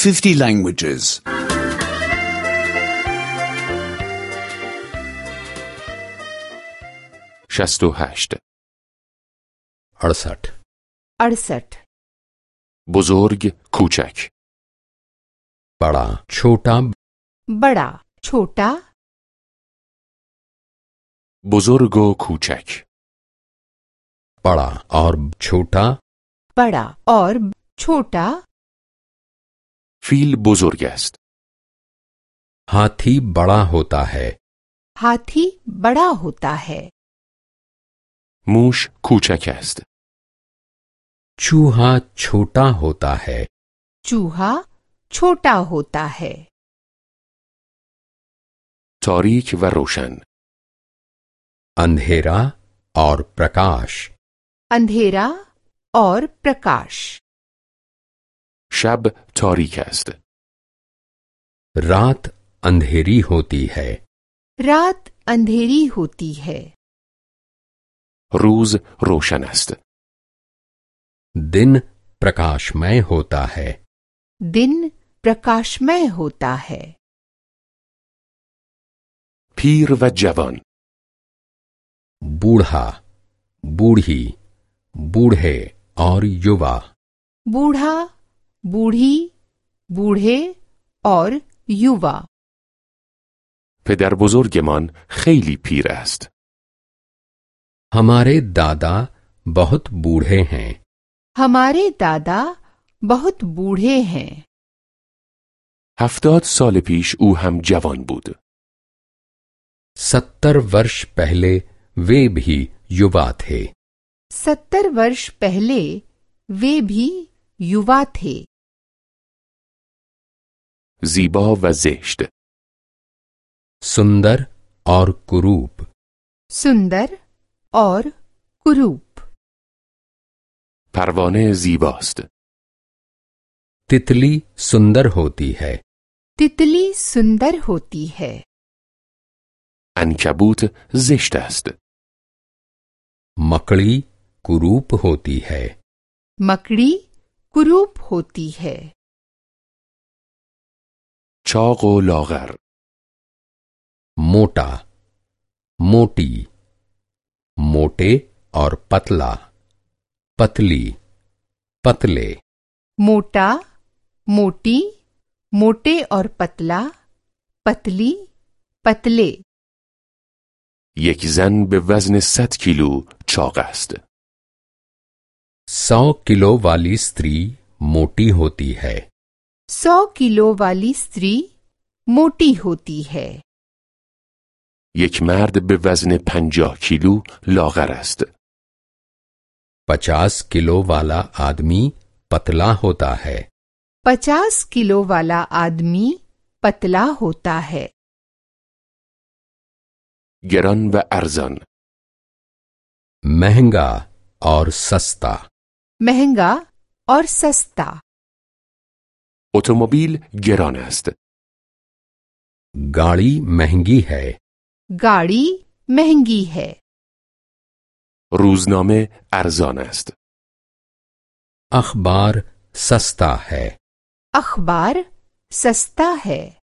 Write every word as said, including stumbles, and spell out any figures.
fifty languages. شست و هشت. अड़सठ अड़सठ بزرگ کوچک. बड़ा छोटा बड़ा छोटा بزرگ و کوچک. बड़ा और छोटा बड़ा और छोटा فیل بزرگ است. हाथी बड़ा होता है हाथी बड़ा होता है موش کوچک است. चूहा छोटा होता है चूहा छोटा होता है تاریک و روشن. अंधेरा और प्रकाश अंधेरा और प्रकाश شب تاریک است. रात अंधेरी होती है रात अंधेरी होती है روز روشن است. दिन प्रकाशमय होता है दिन प्रकाशमय होता है پیر و جوان. बूढ़ा बूढ़ी बूढ़े और युवा बूढ़ा बूढ़ी बूढ़े और युवा پدر بزرگمان خیلی پیر است. हमारे दादा बहुत बूढ़े हैं हमारे दादा बहुत बूढ़े हैं هفتاد سال پیش او هم جوان بود. सत्तर वर्ष पहले वे भी युवा थे सत्तर वर्ष पहले वे भी युवा थे زیبا و زشت. सुंदर और कुरूप सुंदर और कुरूप پروانه زیباست. तितली सुंदर होती है तितली सुंदर होती है عنکبوت زشت است. मकड़ी कुरूप होती है मकड़ी कुरूप होती है چاق و لاغر. मोटा मोटी मोटे और पतला पतली पतले मोटा मोटी मोटे और पतला पतली पतले یک زن به وزن صد کیلو چاق است. सौ किलो वाली स्त्री मोटी होती है सौ किलो वाली स्त्री मोटी होती है یک مرد به وزن پنجاه کیلو لاغر است. पचास किलो वाला आदमी पतला होता है पचास किलो वाला आदमी पतला होता है گران و ارزان. महंगा और सस्ता महंगा और सस्ता اتومبیل گران است. गाड़ी महंगी है गाड़ी महंगी है روزنامه ارزان است. अखबार सस्ता है अखबार सस्ता है